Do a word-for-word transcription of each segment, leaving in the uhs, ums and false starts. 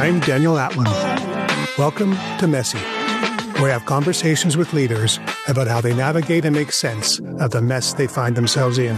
I'm Daniel Atlan. Welcome to Messy, where I have conversations with leaders about how they navigate and make sense of the mess they find themselves in.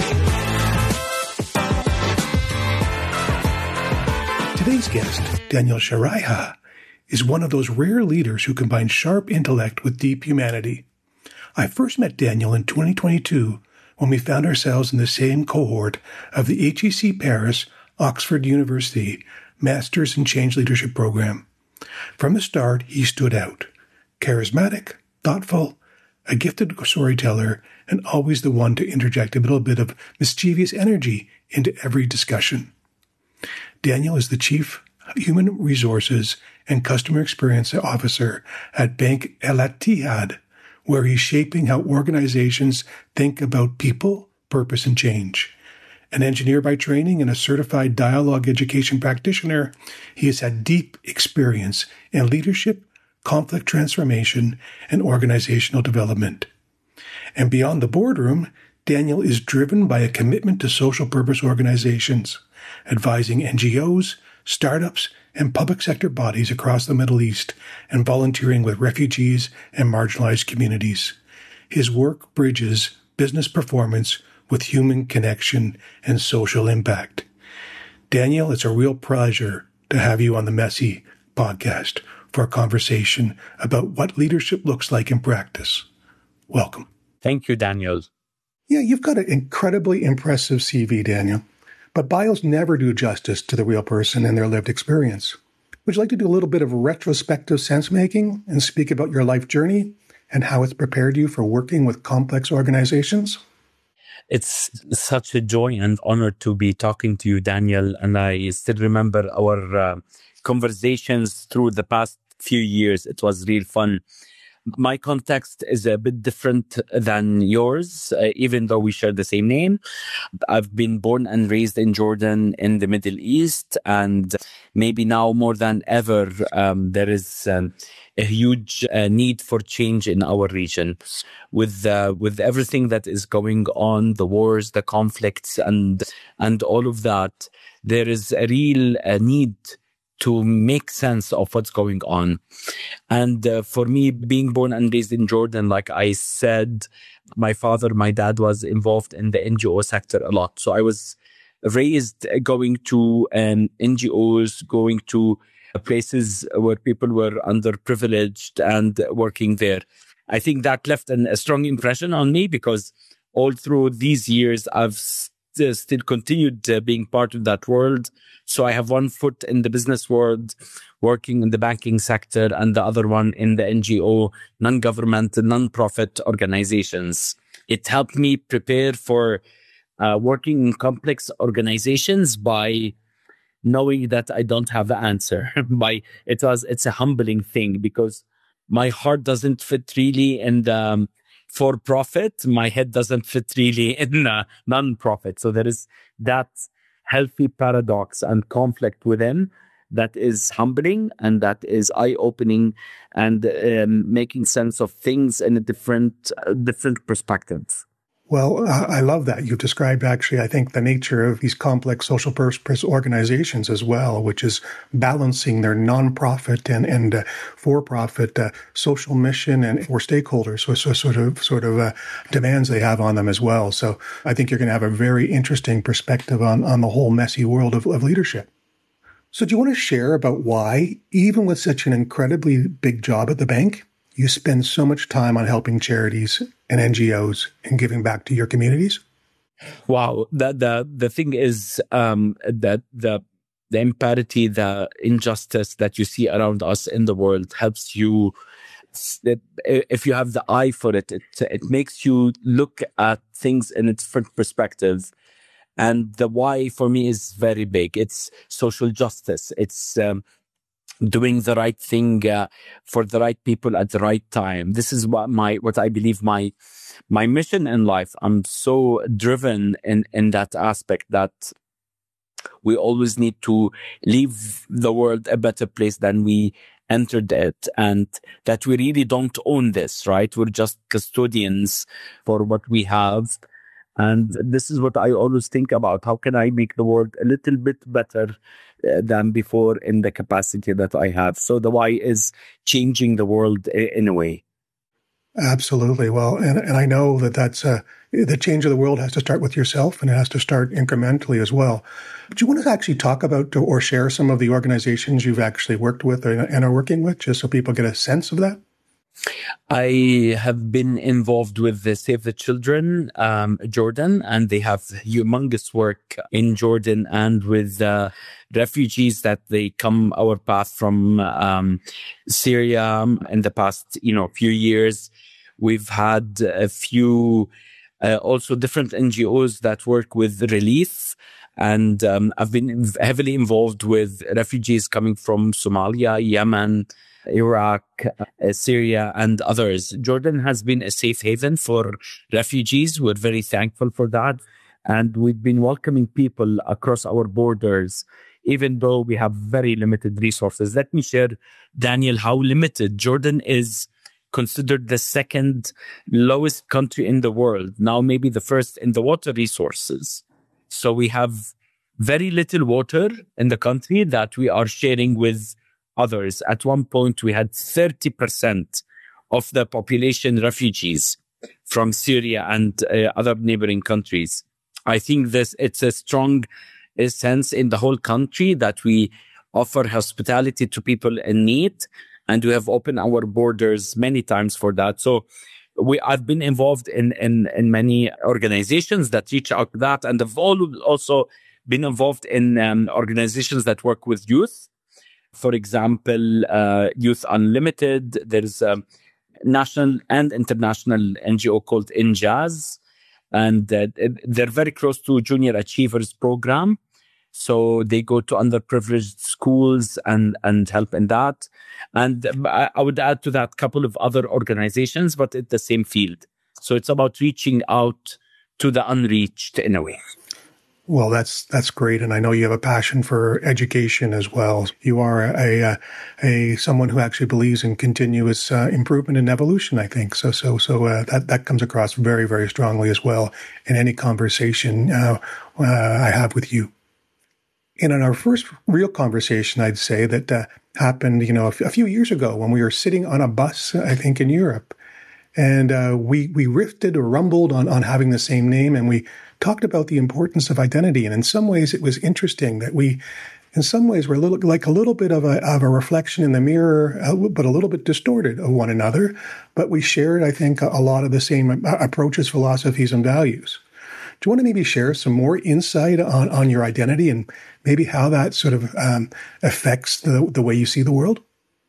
Today's guest, Daniel Sharaiha, is one of those rare leaders who combine sharp intellect with deep humanity. I first met Daniel in twenty twenty-two when we found ourselves in the same cohort of the H E C Paris Oxford University Masters in Change Leadership Program. From the start, he stood out. Charismatic, thoughtful, a gifted storyteller, and always the one to interject a little bit of mischievous energy into every discussion. Daniel is the Chief Human Resources and Customer Experience Officer at Bank El Etihad, where he's shaping how organizations think about people, purpose, and change. An engineer by training and a certified dialogue education practitioner, he has had deep experience in leadership, conflict transformation, and organizational development. And beyond the boardroom, Daniel is driven by a commitment to social purpose organizations, advising N G Os, startups, and public sector bodies across the Middle East, and volunteering with refugees and marginalized communities. His work bridges business performance with human connection and social impact. Daniel, it's a real pleasure to have you on the Messy podcast for a conversation about what leadership looks like in practice. Welcome. Thank you, Daniel. Yeah, you've got an incredibly impressive C V, Daniel, but bios never do justice to the real person and their lived experience. Would you like to do a little bit of retrospective sense-making and speak about your life journey and how it's prepared you for working with complex organizations? It's such a joy and honor to be talking to you, Daniel. And I still remember our uh, conversations through the past few years. It was real fun. My context is a bit different than yours, uh, even though we share the same name. I've been born and raised in Jordan in the Middle East. And maybe now more than ever, um, there is um, a huge uh, need for change in our region. With uh, with everything that is going on, the wars, the conflicts, and and all of that, there is a real uh, need to make sense of what's going on. And uh, for me, being born and raised in Jordan, like I said, my father, my dad was involved in the N G O sector a lot. So I was raised going to um, N G Os, going to places where people were underprivileged and working there. I think that left an, a strong impression on me because all through these years, I've st- still continued uh, being part of that world. So I have one foot in the business world, working in the banking sector, and the other one in the N G O, non-governmental, non-profit organizations. It helped me prepare for uh, working in complex organizations by knowing that I don't have the answer. by it was it's a humbling thing because my heart doesn't fit really in the um, for-profit. My head doesn't fit really in uh, non-profit. So there is that healthy paradox and conflict within that is humbling and that is eye-opening and um, making sense of things in a different, uh, different perspectives. Well, I love that. You've described actually, I think, the nature of these complex social purpose organizations as well, which is balancing their nonprofit and, and uh, for-profit uh, social mission and for stakeholders, so, so sort of sort of uh, demands they have on them as well. So I think you're going to have a very interesting perspective on, on the whole messy world of, of leadership. So do you want to share about why, even with such an incredibly big job at the bank, you spend so much time on helping charities and N G Os and giving back to your communities? Wow. The the, the thing is um, that the the imparity, the injustice that you see around us in the world helps you. If you have the eye for it, it, it makes you look at things in a different perspective. And the why for me is very big. It's social justice. It's um, doing the right thing uh, for the right people at the right time. This is what my what I believe my my mission in life. I'm so driven in in that aspect that we always need to leave the world a better place than we entered it, and that we really don't own this, right? We're just custodians for what we have. And this is what I always think about. How can I make the world a little bit better uh, than before in the capacity that I have? So the why is changing the world i- in a way. Absolutely. Well, and, and I know that that's uh, the change of the world has to start with yourself, and it has to start incrementally as well. Do you want to actually talk about or share some of the organizations you've actually worked with and are working with, just so people get a sense of that? I have been involved with the Save the Children um, Jordan, and they have humongous work in Jordan and with uh, refugees that they come our path from um, Syria in the past, you know, few years. We've had a few uh, also different N G Os that work with relief. And um, I've been heavily involved with refugees coming from Somalia, Yemen, Iraq, uh, Syria, and others. Jordan has been a safe haven for refugees. We're very thankful for that. And we've been welcoming people across our borders, even though we have very limited resources. Let me share, Daniel, how limited Jordan is. Considered the second lowest country in the world, now maybe the first in the water resources. So we have very little water in the country that we are sharing with others. At one point, we had thirty percent of the population refugees from Syria and uh, other neighboring countries. I think this it's a strong uh, sense in the whole country that we offer hospitality to people in need. And we have opened our borders many times for that. So we I've been involved in, in, in many organizations that reach out to that. And I've also been involved in um, organizations that work with youth. For example, uh, Youth Unlimited. There's a national and international N G O called INJAZ. And uh, they're very close to Junior Achievers program. So they go to underprivileged schools and, and help in that. And I, I would add to that a couple of other organizations, but in the same field. So it's about reaching out to the unreached in a way. Well, that's that's great, and I know you have a passion for education as well. You are a a, a someone who actually believes in continuous uh, improvement and evolution. I think so. So so uh, that that comes across very very strongly as well in any conversation uh, uh, I have with you. And in our first real conversation, I'd say that uh, happened, you know, a, f- a few years ago when we were sitting on a bus, I think in Europe, and uh, we we riffed or rumbled on on having the same name, and we talked about the importance of identity. And in some ways, it was interesting that we, in some ways, were a little like a little bit of a of a reflection in the mirror, uh, but a little bit distorted of one another. But we shared, I think, a, a lot of the same approaches, philosophies, and values. Do you want to maybe share some more insight on, on your identity and maybe how that sort of um, affects the, the way you see the world?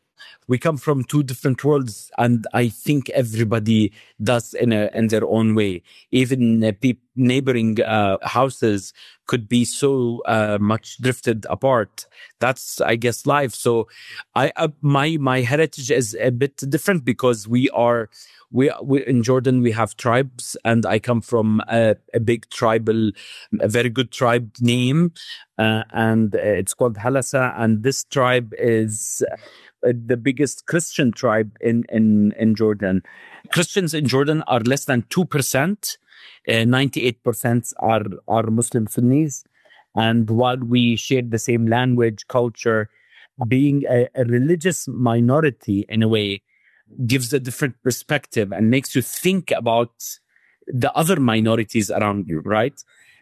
We come from two different worlds, and I think everybody does in a, in their own way. Even uh, pe- neighboring uh, houses could be so uh, much drifted apart. That's, I guess, life. So, I uh, my my heritage is a bit different because we are we, we in Jordan we have tribes, and I come from a, a big tribal, a very good tribe name, uh, and it's called Halassa, and this tribe is the biggest Christian tribe in, in, in Jordan. Christians in Jordan are less than two percent. Uh, ninety-eight percent are, are Muslim Sunnis. And while we share the same language, culture, being a, a religious minority in a way gives a different perspective and makes you think about the other minorities around you, right?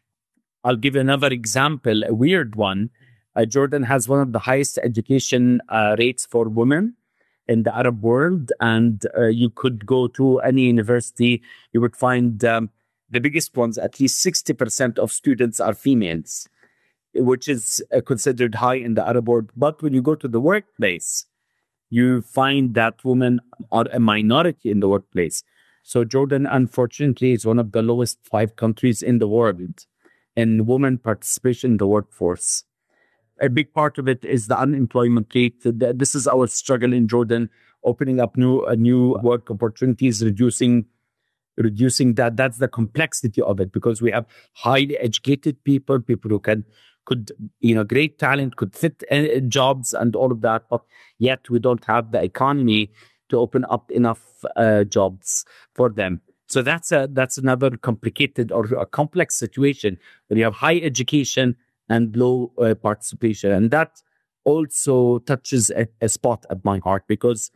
I'll give another example, a weird one. Uh, Jordan has one of the highest education uh, rates for women in the Arab world. And uh, you could go to any university, you would find um, the biggest ones, at least sixty percent of students are females, which is uh, considered high in the Arab world. But when you go to the workplace, you find that women are a minority in the workplace. So Jordan, unfortunately, is one of the lowest five countries in the world in women participation in the workforce. A big part of it is the unemployment rate. This is our struggle in Jordan, opening up new uh, new work opportunities, reducing reducing that. That's the complexity of it, because we have highly educated people, people who can could you know great talent, could fit uh, jobs and all of that, but yet we don't have the economy to open up enough uh, jobs for them. So that's a that's another complicated or a complex situation where you have high education and low uh, participation, and that also touches a, a spot at my heart, because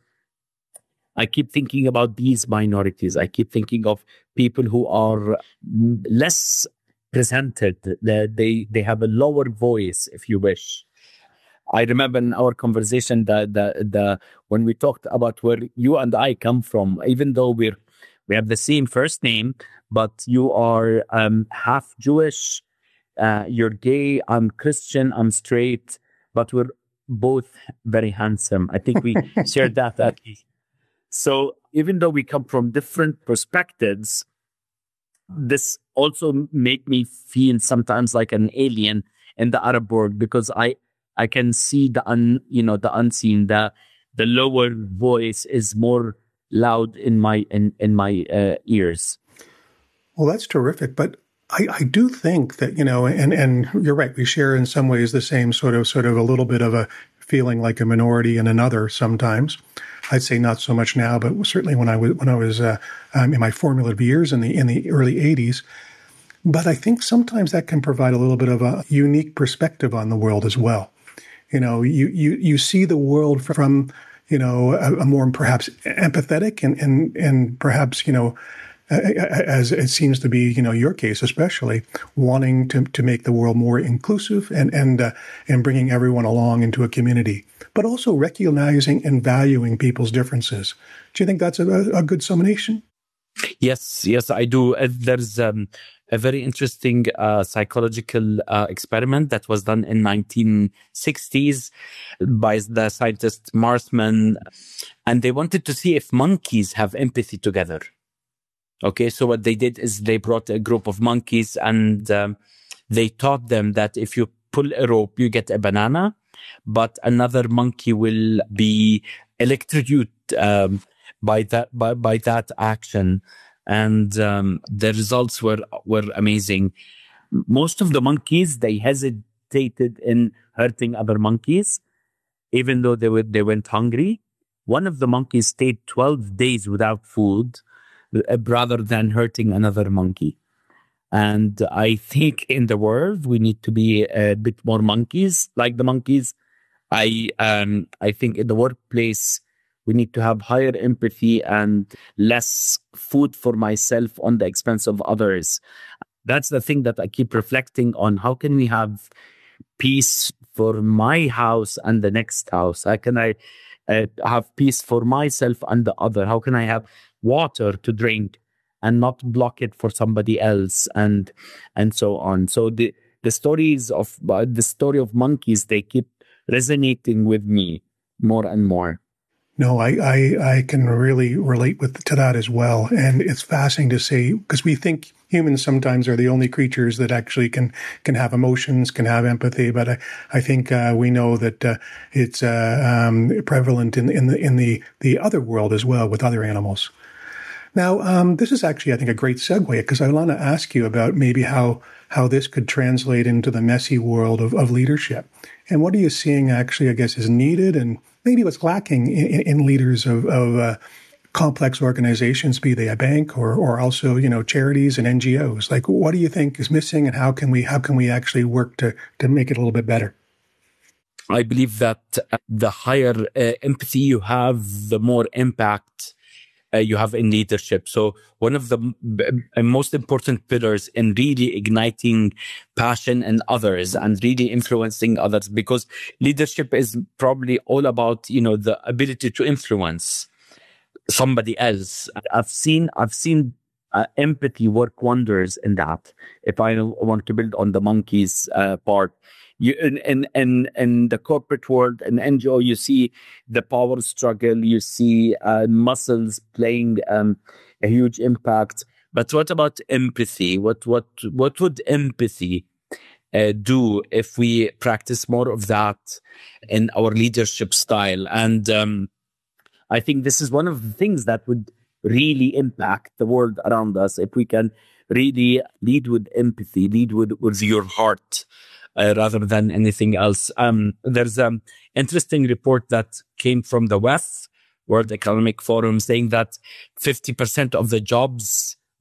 I keep thinking about these minorities. I keep thinking of people who are less presented. They they have a lower voice, if you wish. I remember in our conversation that the the when we talked about where you and I come from, even though we're we have the same first name, but you are um, half Jewish, uh, you're gay, I'm Christian, I'm straight, but we're both very handsome. I think we shared that at least. So even though we come from different perspectives, this also make me feel sometimes like an alien in the Arab world, because I I can see the un you know the unseen, the the lower voice is more loud in my in in my uh, ears. Well, that's terrific, but I, I do think that, you know, and and you're right, we share in some ways the same sort of sort of a little bit of a feeling like a minority in another sometimes. I'd say not so much now, but certainly when I was when I was uh, um, in my formative years in the in the early eighties. But I think sometimes that can provide a little bit of a unique perspective on the world as well. You know, you you you see the world from, you know, a, a more perhaps empathetic and and and perhaps, you know, as it seems to be, you know, your case especially, wanting to to make the world more inclusive and and uh, and bringing everyone along into a community, but also recognizing and valuing people's differences. Do you think that's a, a good summation? Yes, yes, I do. Uh, there's um, a very interesting uh, psychological uh, experiment that was done in nineteen sixties by the scientist Marsman, and they wanted to see if monkeys have empathy together. Okay, so what they did is they brought a group of monkeys, and um, they taught them that if you pull a rope, you get a banana, but another monkey will be electrocuted um, by that by, by that action. And um, the results were were amazing. Most of the monkeys, they hesitated in hurting other monkeys, even though they were they went hungry. One of the monkeys stayed twelve days without food, rather than hurting another monkey. And I think in the world, we need to be a bit more monkeys, like the monkeys. I um I think in the workplace, we need to have higher empathy and less food for myself on the expense of others. That's the thing that I keep reflecting on. How can we have peace for my house and the next house? How can I uh, have peace for myself and the other? How can I have water to drink and not block it for somebody else, and and so on? So the the stories of uh, the story of monkeys, they keep resonating with me more and more. No, I, I, I can really relate with to that as well. And it's fascinating to see, because we think humans sometimes are the only creatures that actually can, can have emotions, can have empathy. But I, I think uh, we know that uh, it's uh, um, prevalent in, in the in the, the other world as well with other animals. Now, um, this is actually, I think, a great segue, because I want to ask you about maybe how how this could translate into the messy world of, of leadership. And what are you seeing actually, I guess, is needed, and maybe what's lacking in, in leaders of, of uh, complex organizations, be they a bank or or also, you know, charities and N G Os? Like, what do you think is missing, and how can we how can we actually work to to make it a little bit better? I believe that the higher uh, empathy you have, the more impact Uh, you have in leadership. So one of the b- most important pillars in really igniting passion in others and really influencing others, because leadership is probably all about, you know, the ability to influence somebody else. I've seen, I've seen uh, empathy work wonders in that. If I want to build on the monkeys uh, part, You, in, in, in, in the corporate world and N G O, you see the power struggle, you see uh, muscles playing um, a huge impact. But what about empathy? What what what would empathy uh, do if we practice more of that in our leadership style? And um, I think this is one of the things that would really impact the world around us, if we can really lead with empathy, lead with, with your heart. Uh, rather than anything else. Um, there's an interesting report that came from the W E F, World Economic Forum, saying that fifty percent of the jobs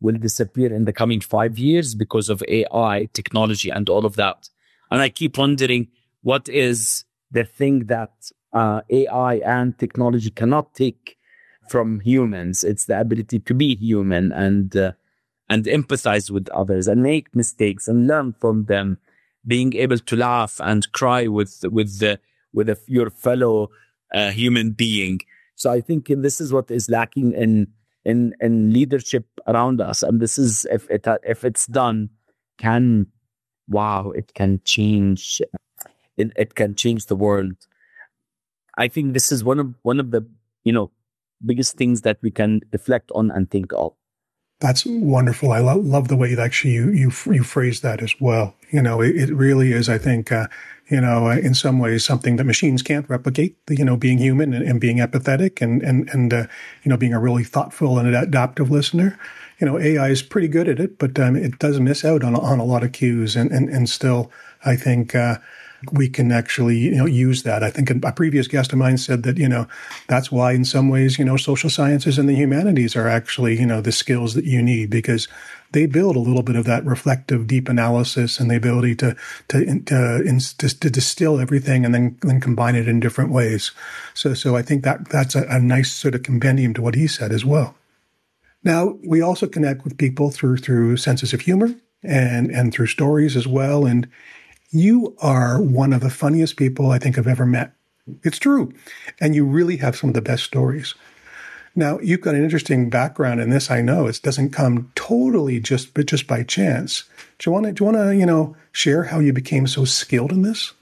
will disappear in the coming five years because of A I, technology, and all of that. And I keep wondering, what is the thing that uh, A I and technology cannot take from humans? It's the ability to be human and uh, and empathize with others and make mistakes and learn from them, being able to laugh and cry with with the, with a, your fellow uh, human being. So I think this is what is lacking in in in leadership around us, and this is, if it if it's done, can wow, it can change. It, it can change the world. I think this is one of one of the you know biggest things that we can reflect on and think of. That's wonderful. I lo- love the way that actually you you you phrase that as well. You know, it, it really is. I think uh, you know, uh, in some ways, something that machines can't replicate. You know, being human and, and being empathetic and and and uh, you know, being a really thoughtful and adaptive listener. You know, A I is pretty good at it, but um, it does miss out on on a lot of cues. And and and still, I think. Uh, we can actually, you know, use that. I think a previous guest of mine said that, you know, that's why in some ways, you know, social sciences and the humanities are actually, you know, the skills that you need, because they build a little bit of that reflective, deep analysis and the ability to, to, to, to, to distill everything and then, then combine it in different ways. So, so I think that that's a, a nice sort of compendium to what he said as well. Now, we also connect with people through, through senses of humor and, and through stories as well. And you are one of the funniest people I think I've ever met. It's true. And you really have some of the best stories. Now, you've got an interesting background in this, I know. It doesn't come totally just but just by chance. Do you want to, do you want to, you know, share how you became so skilled in this?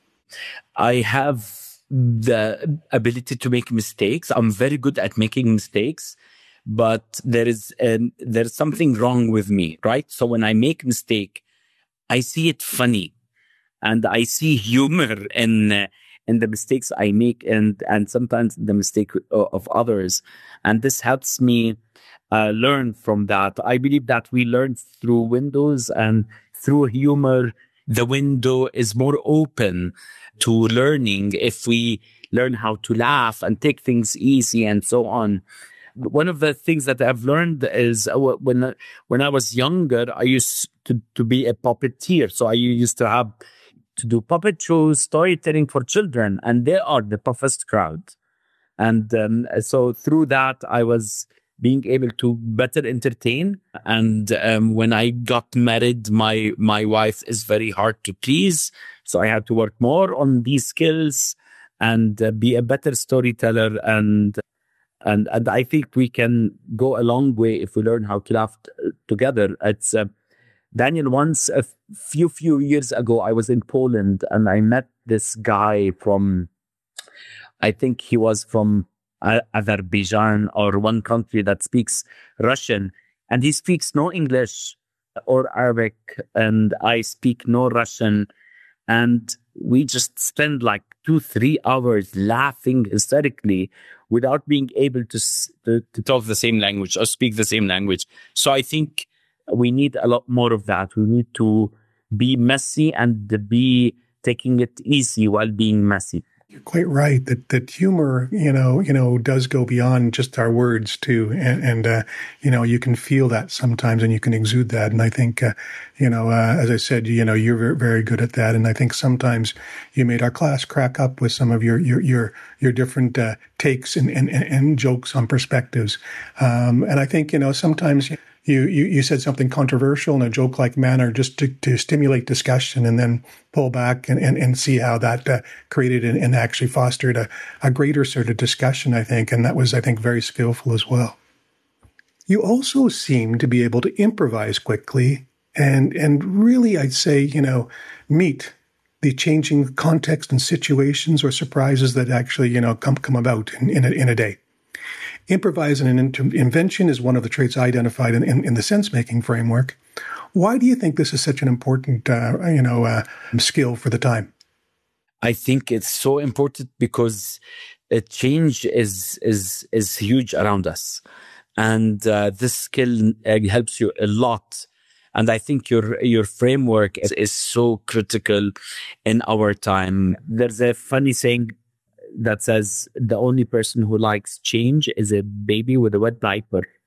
I have the ability to make mistakes. I'm very good at making mistakes, but there is um, there's something wrong with me, right? So when I make a mistake, I see it funny. And I see humor in uh, in the mistakes I make, and and sometimes the mistake of others, and this helps me uh, learn from that. I believe that we learn through windows, and through humor, the window is more open to learning if we learn how to laugh and take things easy and so on. One of the things that I've learned is uh, when when I was younger, I used to to be a puppeteer, so I used to have. to do puppet shows, storytelling for children, and they are the toughest crowd. And um, so through that, I was being able to better entertain. And um, when I got married, my my wife is very hard to please. So I had to work more on these skills and uh, be a better storyteller. And, and, and I think we can go a long way if we learn how to laugh t- together. It's uh, Daniel, once a few, few years ago, I was in Poland and I met this guy from, I think he was from Azerbaijan or one country that speaks Russian, and he speaks no English or Arabic, and I speak no Russian. And we just spend like two, three hours laughing hysterically without being able to, to, to talk the same language or speak the same language. So I think we need a lot more of that. We need to be messy and be taking it easy while being messy. You're quite right that that humor, you know, you know, does go beyond just our words too, and, and uh, you know, you can feel that sometimes, and you can exude that. And I think, uh, you know, uh, as I said, you know, you're very, very good at that. And I think sometimes you made our class crack up with some of your your your your different uh, takes and, and and jokes on perspectives. Um, and I think, you know, sometimes. You, you, you said something controversial in a joke-like manner just to, to stimulate discussion and then pull back and, and, and see how that uh, created and, and actually fostered a, a greater sort of discussion, I think. And that was, I think, very skillful as well. You also seem to be able to improvise quickly and, and really, I'd say, you know, meet the changing context and situations or surprises that actually, you know, come, come about in, in, a, in a day. Improvise and invention is one of the traits identified in, in, in the sense-making framework. Why do you think this is such an important, uh, you know, uh, skill for the time? I think it's so important because a change is is is huge around us, and uh, this skill uh, helps you a lot. And I think your your framework is, is so critical in our time. There's a funny saying that says the only person who likes change is a baby with a wet diaper.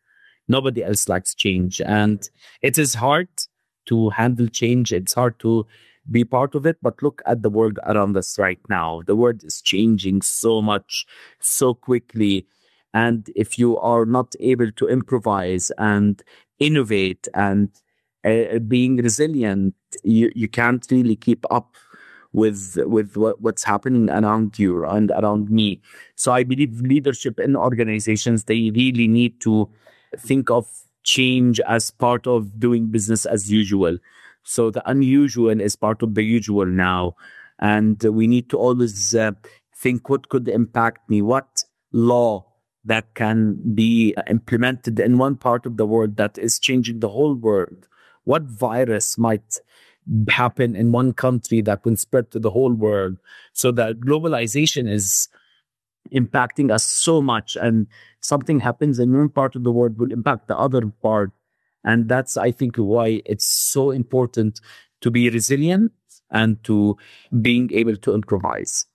Nobody else likes change. And it is hard to handle change. It's hard to be part of it. But look at the world around us right now. The world is changing so much, so quickly. And if you are not able to improvise and innovate and uh, being resilient, you, you can't really keep up with with what, what's happening around you and around me. So I believe leadership in organizations, they really need to think of change as part of doing business as usual. So the unusual is part of the usual now. And we need to always uh, think what could impact me, what law that can be implemented in one part of the world that is changing the whole world. What virus might happen in one country that will spread to the whole world. So that globalization is impacting us so much, and something happens in one part of the world will impact the other part. And that's, I think, why it's so important to be resilient and to being able to improvise.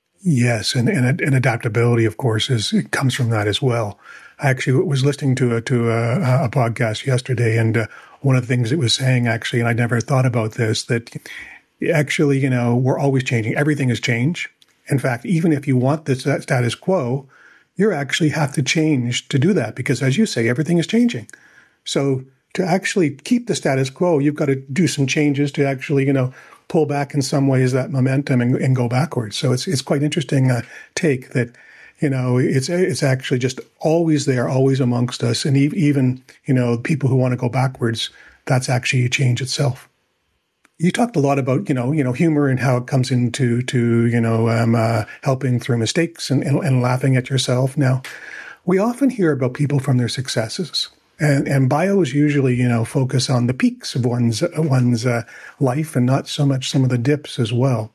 Yes, and, and and adaptability, of course, is it comes from that as well. I actually was listening to a, to a, a podcast yesterday, and uh, one of the things it was saying, actually, and I never thought about this, that actually, you know, we're always changing. Everything is change. In fact, even if you want the status quo, you actually have to change to do that because, as you say, everything is changing. So to actually keep the status quo, you've got to do some changes to actually, you know, pull back in some ways that momentum and, and go backwards. So it's it's quite interesting uh, take that, you know, it's it's actually just always there, always amongst us. And e- even, you know, people who want to go backwards, that's actually a change itself. You talked a lot about, you know, you know, humor and how it comes into, to, you know, um, uh, helping through mistakes and, and, and laughing at yourself. Now, we often hear about people from their successes. And, and bios usually, you know, focus on the peaks of one's one's uh, life and not so much some of the dips as well.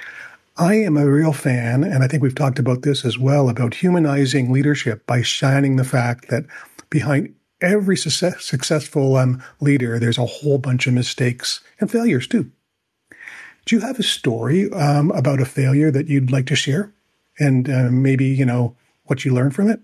I am a real fan, and I think we've talked about this as well, about humanizing leadership by shining the fact that behind every success, successful um, leader, there's a whole bunch of mistakes and failures too. Do you have a story um, about a failure that you'd like to share, and uh, maybe, you know, what you learned from it?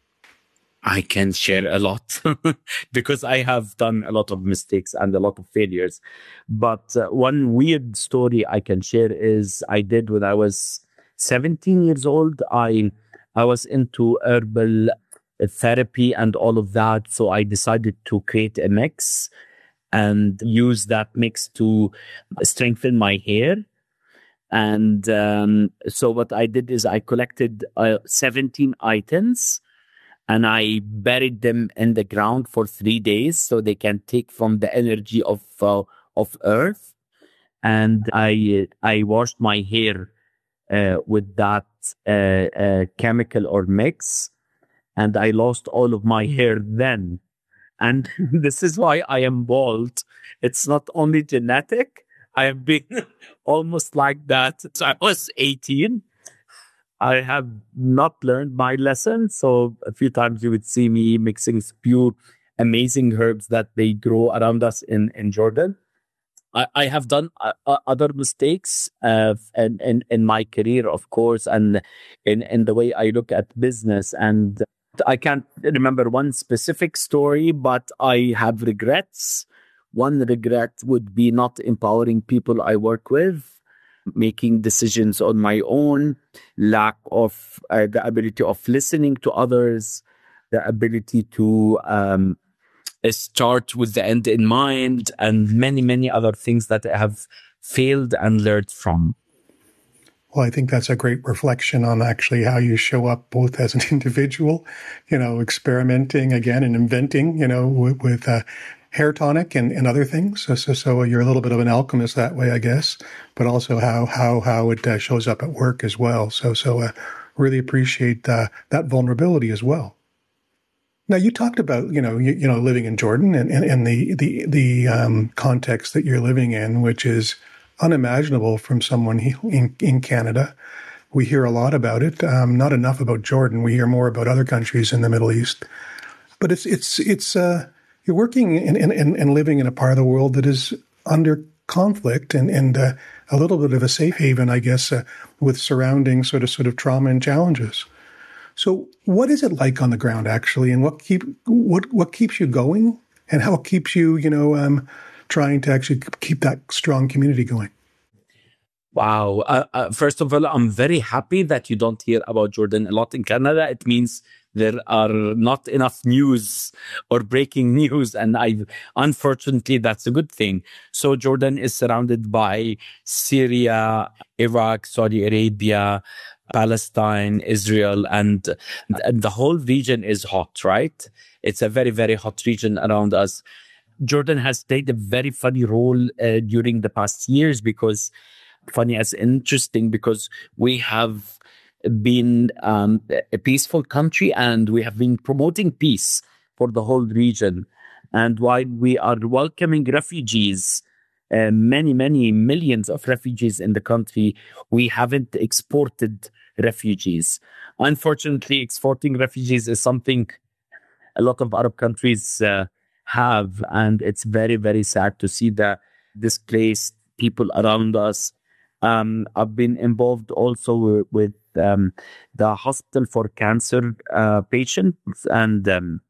I can share a lot because I have done a lot of mistakes and a lot of failures. But uh, one weird story I can share is I did when I was seventeen years old. I I was into herbal therapy and all of that. So I decided to create a mix and use that mix to strengthen my hair. And um, so what I did is I collected uh, seventeen items, and I buried them in the ground for three days so they can take from the energy of uh, of earth. And I I washed my hair uh, with that uh, uh, chemical or mix, and I lost all of my hair then. And this is why I am bald. It's not only genetic. I have been almost like that. So I was eighteen. I have not learned my lesson. So a few times you would see me mixing pure amazing herbs that they grow around us in, in Jordan. I, I have done uh, other mistakes uh, in, in, in my career, of course, and in, in the way I look at business. And I can't remember one specific story, but I have regrets. One regret would be not empowering people I work with, making decisions on my own, lack of uh, the ability of listening to others, the ability to um, start with the end in mind, and many, many other things that I have failed and learned from. Well, I think that's a great reflection on actually how you show up both as an individual, you know, experimenting again and inventing, you know, with, with uh, hair tonic and, and other things. So, so, so you're a little bit of an alchemist that way, I guess, but also how, how, how it uh, shows up at work as well. So, so, uh, really appreciate uh, that vulnerability as well. Now, you talked about, you know, you, you know, living in Jordan and, and, and the, the, the, um, context that you're living in, which is unimaginable from someone in, in Canada. We hear a lot about it. Um, not enough about Jordan. We hear more about other countries in the Middle East, but it's, it's, it's, uh, you're working and in, in, in living in a part of the world that is under conflict and, and uh, a little bit of a safe haven, I guess, uh, with surrounding sort of sort of trauma and challenges. So what is it like on the ground, actually, and what keep what what keeps you going, and how it keeps you, you know, um, trying to actually keep that strong community going? Wow. Uh, uh, first of all, I'm very happy that you don't hear about Jordan a lot in Canada. It means there are not enough news or breaking news. And I, unfortunately, that's a good thing. So Jordan is surrounded by Syria, Iraq, Saudi Arabia, Palestine, Israel, and, and the whole region is hot, right? It's a very, very hot region around us. Jordan has played a very funny role uh, during the past years because funny as interesting because we have been um, a peaceful country and we have been promoting peace for the whole region. And while we are welcoming refugees, uh, many, many millions of refugees in the country, we haven't exported refugees. Unfortunately, exporting refugees is something a lot of Arab countries uh, have. And it's very, very sad to see the displaced people around us. Um, I've been involved also with um, the Hospital for Cancer uh, Patients, and um,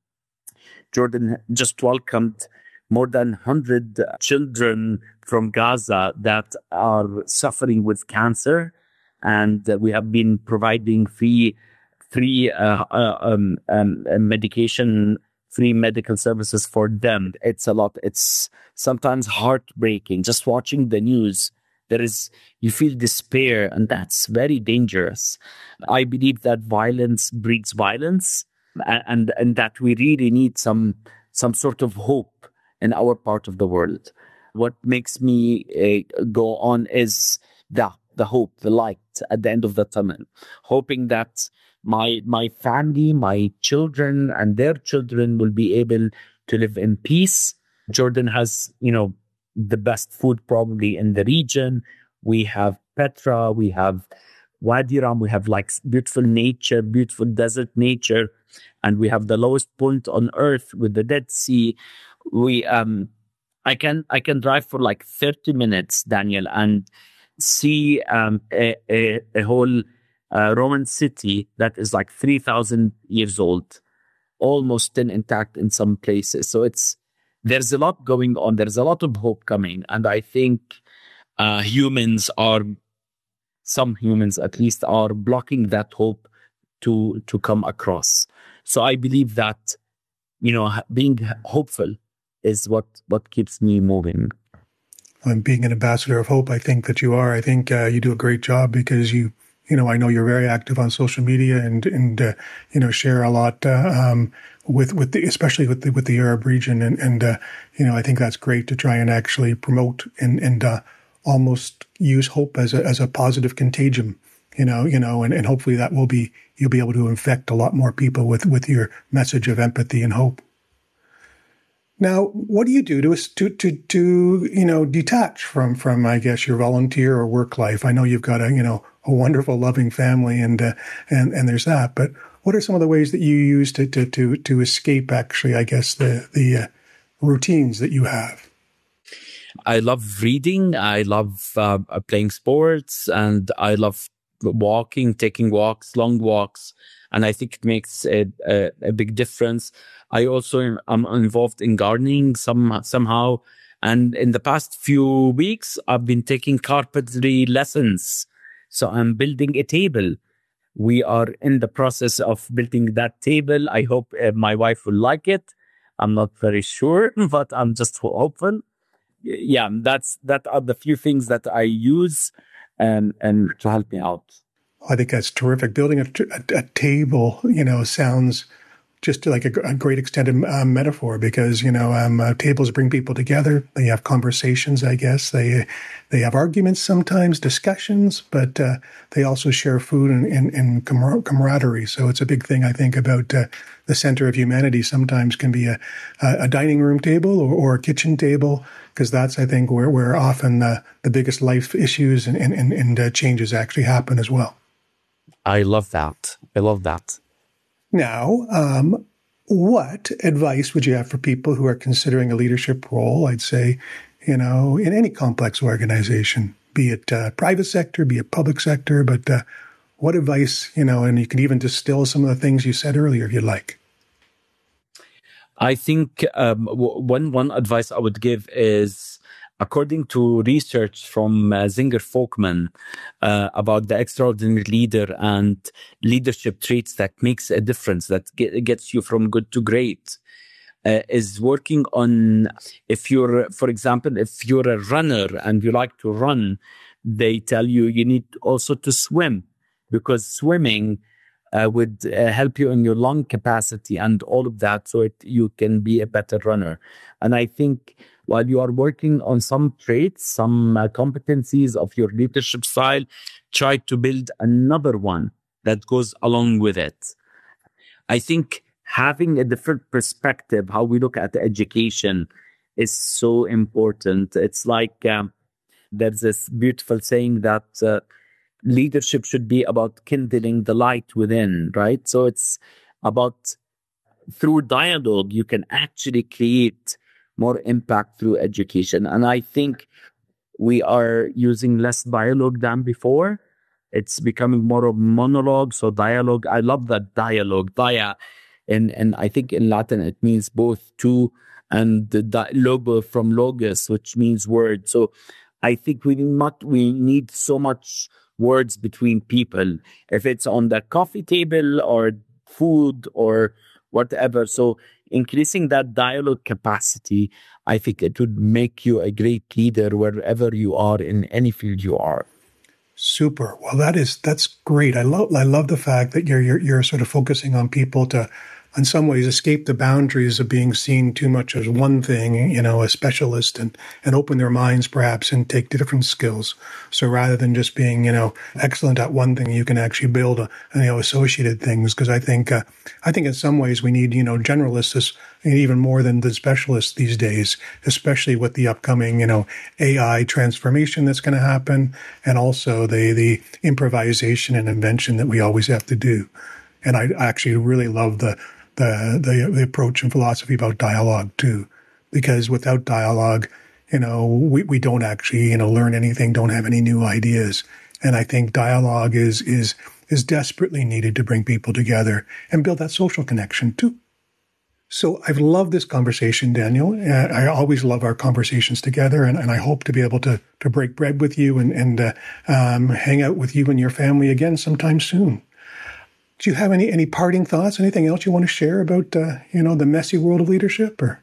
Jordan just welcomed more than one hundred children from Gaza that are suffering with cancer, and uh, we have been providing free, free uh, uh, um, um, medication, free medical services for them. It's a lot. It's sometimes heartbreaking just watching the news. There is, you feel despair, and that's very dangerous. I believe that violence breeds violence, and and that we really need some some sort of hope in our part of the world. What makes me uh, go on is the the hope, the light at the end of the tunnel, hoping that my my family, my children, and their children will be able to live in peace. Jordan has, you know, the best food probably in the region. We have Petra, we have Wadi Rum, we have like beautiful nature, beautiful desert nature, and we have the lowest point on earth with the Dead Sea. We um I can I can drive for like thirty minutes, Daniel, and see um a, a, a whole uh, Roman city that is like three thousand years old, almost still intact in some places. So it's there's a lot going on. There's a lot of hope coming. And I think uh, humans are, some humans at least, are blocking that hope to, to come across. So I believe that, you know, being hopeful is what, what keeps me moving. And being an ambassador of hope, I think that you are. I think uh, you do a great job because you, you know, I know you're very active on social media and, and uh, you know, share a lot uh, um, with, with the, especially with the, with the Arab region. And, and uh, you know, I think that's great to try and actually promote and, and uh, almost use hope as a, as a positive contagion, you know, you know, and, and hopefully that will be, you'll be able to infect a lot more people with, with your message of empathy and hope. Now, what do you do to, to, to, to, you know, detach from, from, I guess, your volunteer or work life? I know you've got a, you know, a wonderful, loving family and, uh, and, and there's that, but what are some of the ways that you use to, to, to, to escape actually, I guess, the, the uh, routines that you have? I love reading. I love uh, playing sports, and I love walking, taking walks, long walks. And I think it makes a, a, a big difference. I also am involved in gardening some, somehow. And in the past few weeks, I've been taking carpentry lessons. So I'm building a table. We are in the process of building that table. I hope uh, my wife will like it. I'm not very sure, but I'm just hopeful. Yeah, that's that are the few things that I use and, and to help me out. I think that's terrific. Building a, a, a table, you know, sounds just like a, a great extended uh, metaphor because, you know, um, uh, tables bring people together. They have conversations, I guess. They they have arguments sometimes, discussions, but uh, they also share food and, and, and camar- camaraderie. So it's a big thing, I think, about uh, the center of humanity sometimes can be a, a dining room table or, or a kitchen table, because that's, I think, where, where often uh, the biggest life issues and, and, and uh, changes actually happen as well. I love that. I love that. Now, um, what advice would you have for people who are considering a leadership role, I'd say, you know, in any complex organization, be it uh, private sector, be it public sector, but uh, what advice, you know, and you can even distill some of the things you said earlier if you'd like. I think um, one one advice I would give is, according to research from uh, Zinger Folkman uh, about the extraordinary leader and leadership traits that makes a difference, that get, gets you from good to great, uh, is working on, if you're, for example, if you're a runner and you like to run, they tell you you need also to swim, because swimming Uh, would uh, help you in your lung capacity and all of that, so it, you can be a better runner. And I think while you are working on some traits, some uh, competencies of your leadership style, try to build another one that goes along with it. I think having a different perspective, how we look at education, is so important. It's like um, there's this beautiful saying that uh, leadership should be about kindling the light within, right? So it's about, through dialogue, you can actually create more impact through education. And I think we are using less dialogue than before. It's becoming more of monologue. So dialogue, I love that dialogue, dia. And, and I think in Latin, it means both two, and the di- logo from logos, which means word. So I think we not, we need so much words between people, if it's on the coffee table or food or whatever. So increasing that dialogue capacity, I think it would make you a great leader wherever you are, in any field you are. Super. Well, that is, that's great. I love, I love the fact that you're, you're, you're sort of focusing on people to, in some ways, escape the boundaries of being seen too much as one thing, you know, a specialist, and, and open their minds perhaps and take different skills. So rather than just being, you know, excellent at one thing, you can actually build, a, you know, associated things. Because I think, uh, I think in some ways we need, you know, generalists even more than the specialists these days, especially with the upcoming, you know, A I transformation that's going to happen, and also the, the improvisation and invention that we always have to do. And I actually really love the, The, the the approach and philosophy about dialogue too, because without dialogue, you know, we, we don't actually, you know, learn anything, don't have any new ideas. And I think dialogue is is is desperately needed to bring people together and build that social connection too. So I've loved this conversation, Daniel. I always love our conversations together, and, and I hope to be able to to break bread with you and, and uh, um, hang out with you and your family again sometime soon. Do you have any, any parting thoughts? Anything else you want to share about, uh, you know, the messy world of leadership? Or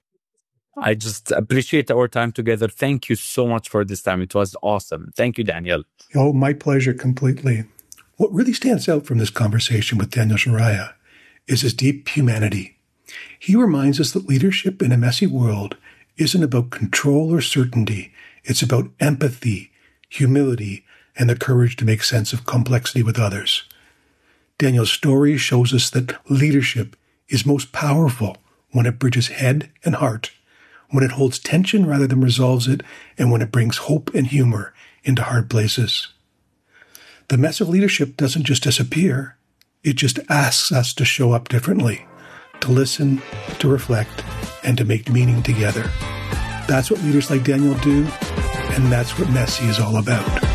I just appreciate our time together. Thank you so much for this time. It was awesome. Thank you, Daniel. Oh, my pleasure completely. What really stands out from this conversation with Daniel Sharaiha is his deep humanity. He reminds us that leadership in a messy world isn't about control or certainty. It's about empathy, humility, and the courage to make sense of complexity with others. Daniel's story shows us that leadership is most powerful when it bridges head and heart, when it holds tension rather than resolves it, and when it brings hope and humor into hard places. The mess of leadership doesn't just disappear. It just asks us to show up differently, to listen, to reflect, and to make meaning together. That's what leaders like Daniel do, and that's what Messy is all about.